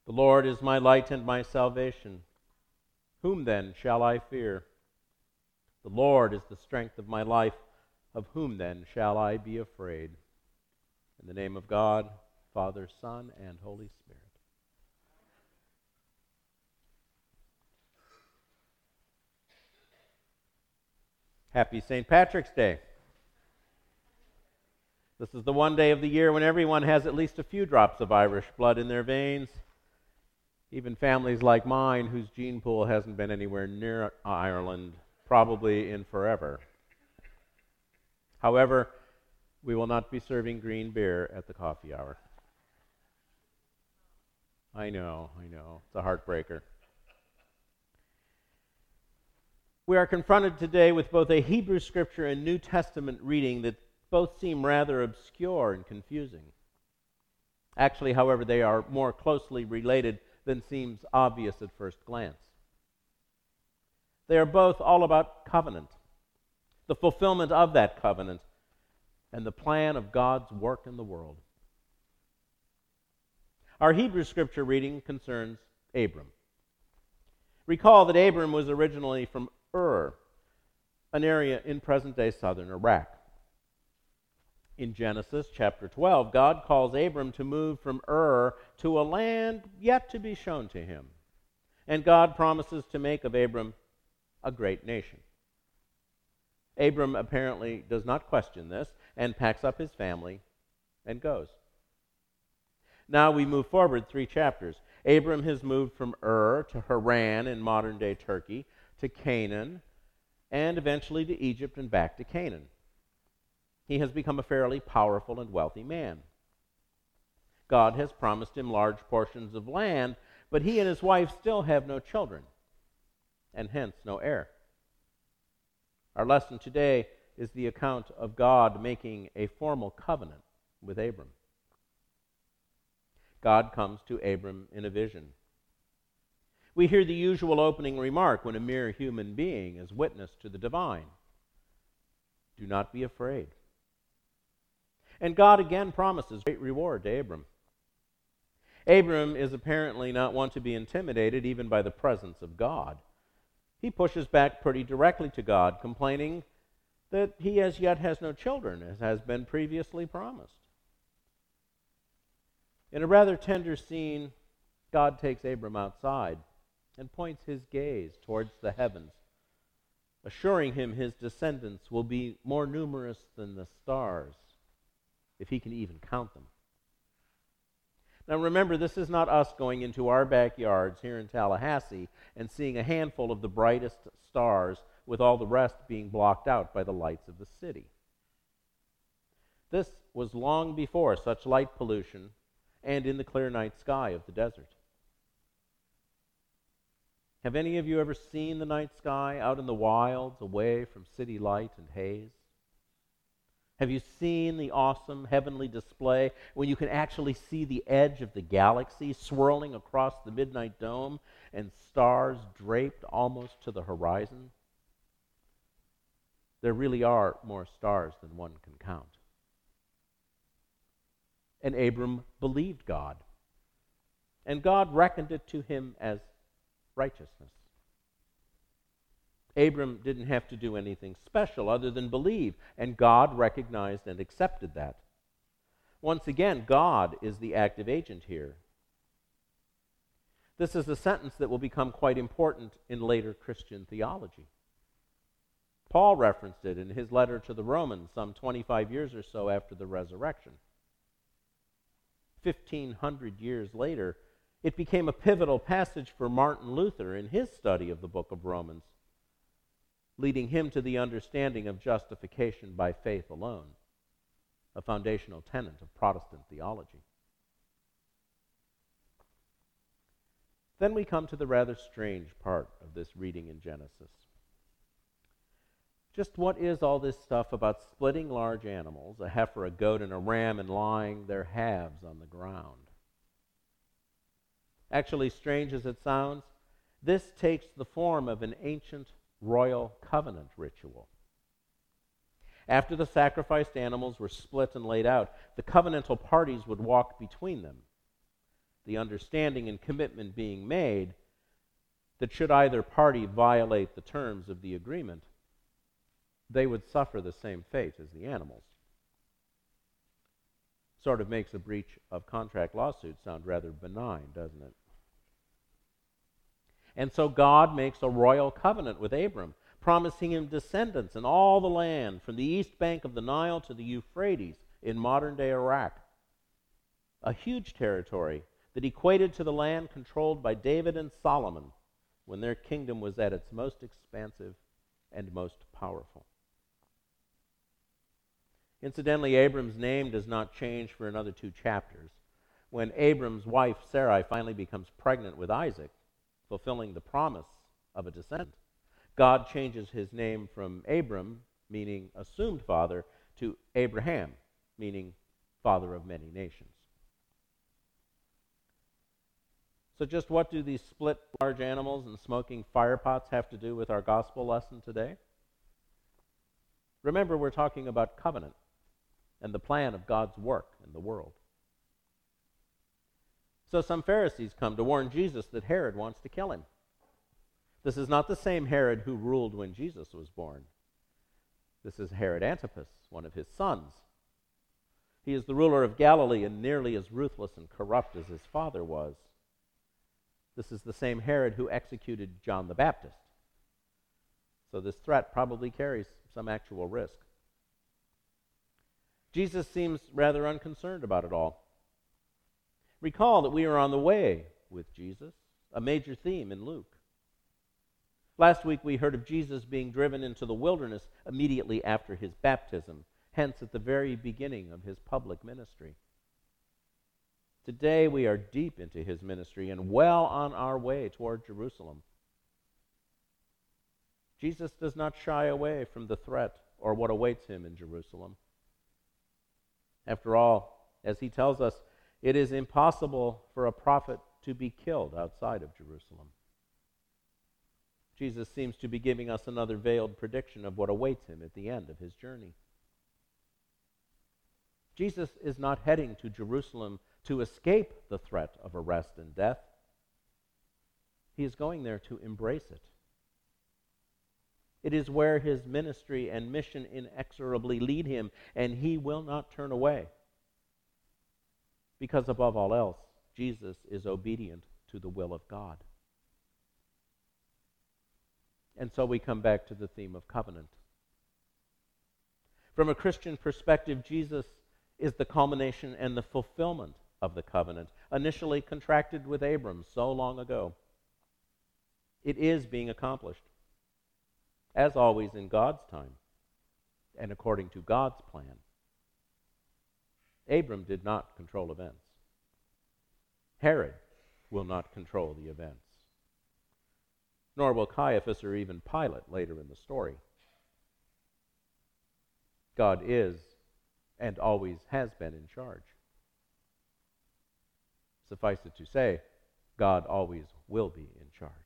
The Lord is my light and my salvation. Whom then shall I fear? The Lord is the strength of my life. Of whom then shall I be afraid? In the name of God, Father, Son, and Holy Spirit. Happy St. Patrick's Day. This is the one day of the year when everyone has at least a few drops of Irish blood in their veins. Even families like mine, whose gene pool hasn't been anywhere near Ireland, probably in forever. However, we will not be serving green beer at the coffee hour. I know, it's a heartbreaker. We are confronted today with both a Hebrew Scripture and New Testament reading that both seem rather obscure and confusing. Actually, however, they are more closely related than seems obvious at first glance. They are both all about covenant, the fulfillment of that covenant, and the plan of God's work in the world. Our Hebrew Scripture reading concerns Abram. Recall that Abram was originally from Ur, an area in present-day southern Iraq. In Genesis chapter 12, God calls Abram to move from Ur to a land yet to be shown to him. And God promises to make of Abram a great nation. Abram apparently does not question this and packs up his family and goes. Now we move forward 3 chapters. Abram has moved from Ur to Haran in modern-day Turkey, to Canaan, and eventually to Egypt and back to Canaan. He has become a fairly powerful and wealthy man. God has promised him large portions of land, but he and his wife still have no children, and hence no heir. Our lesson today is the account of God making a formal covenant with Abram. God comes to Abram in a vision. We hear the usual opening remark when a mere human being is witness to the divine. Do not be afraid. And God again promises great reward to Abram. Abram is apparently not one to be intimidated even by the presence of God. He pushes back pretty directly to God, complaining that he as yet has no children, as has been previously promised. In a rather tender scene, God takes Abram outside and points his gaze towards the heavens, assuring him his descendants will be more numerous than the stars, if he can even count them. Now remember, this is not us going into our backyards here in Tallahassee and seeing a handful of the brightest stars with all the rest being blocked out by the lights of the city. This was long before such light pollution and in the clear night sky of the desert. Have any of you ever seen the night sky out in the wilds, away from city light and haze? Have you seen the awesome heavenly display when you can actually see the edge of the galaxy swirling across the midnight dome and stars draped almost to the horizon? There really are more stars than one can count. And Abram believed God, and God reckoned it to him as righteousness. Abram didn't have to do anything special other than believe, and God recognized and accepted that. Once again, God is the active agent here. This is a sentence that will become quite important in later Christian theology. Paul referenced it in his letter to the Romans some 25 years or so after the resurrection. 1,500 years later, it became a pivotal passage for Martin Luther in his study of the book of Romans, leading him to the understanding of justification by faith alone, a foundational tenet of Protestant theology. Then we come to the rather strange part of this reading in Genesis. Just what is all this stuff about splitting large animals, a heifer, a goat, and a ram, and lying their halves on the ground? Actually, strange as it sounds, this takes the form of an ancient royal covenant ritual. After the sacrificed animals were split and laid out, the covenantal parties would walk between them. the understanding and commitment being made that should either party violate the terms of the agreement, they would suffer the same fate as the animals. Sort of makes a breach of contract lawsuit sound rather benign, doesn't it? And so God makes a royal covenant with Abram, promising him descendants in all the land from the east bank of the Nile to the Euphrates in modern-day Iraq. A huge territory that equated to the land controlled by David and Solomon when their kingdom was at its most expansive and most powerful. Incidentally, Abram's name does not change for another 2 chapters. When Abram's wife Sarai finally becomes pregnant with Isaac, fulfilling the promise of a descendant, God changes his name from Abram, meaning assumed father, to Abraham, meaning father of many nations. So just what do these split large animals and smoking firepots have to do with our gospel lesson today? Remember, we're talking about covenant and the plan of God's work in the world. So some Pharisees come to warn Jesus that Herod wants to kill him. This is not the same Herod who ruled when Jesus was born. This is Herod Antipas, one of his sons. He is the ruler of Galilee and nearly as ruthless and corrupt as his father was. This is the same Herod who executed John the Baptist. So this threat probably carries some actual risk. Jesus seems rather unconcerned about it all. Recall that we are on the way with Jesus, a major theme in Luke. Last week we heard of Jesus being driven into the wilderness immediately after his baptism, hence at the very beginning of his public ministry. Today we are deep into his ministry and well on our way toward Jerusalem. Jesus does not shy away from the threat or what awaits him in Jerusalem. After all, as he tells us, it is impossible for a prophet to be killed outside of Jerusalem. Jesus seems to be giving us another veiled prediction of what awaits him at the end of his journey. Jesus is not heading to Jerusalem to escape the threat of arrest and death. He is going there to embrace it. It is where his ministry and mission inexorably lead him, and he will not turn away. Because above all else, Jesus is obedient to the will of God. And so we come back to the theme of covenant. From a Christian perspective, Jesus is the culmination and the fulfillment of the covenant, initially contracted with Abram so long ago. It is being accomplished, as always in God's time and according to God's plan. Abram did not control events. Herod will not control the events. Nor will Caiaphas or even Pilate later in the story. God is and always has been in charge. Suffice it to say, God always will be in charge.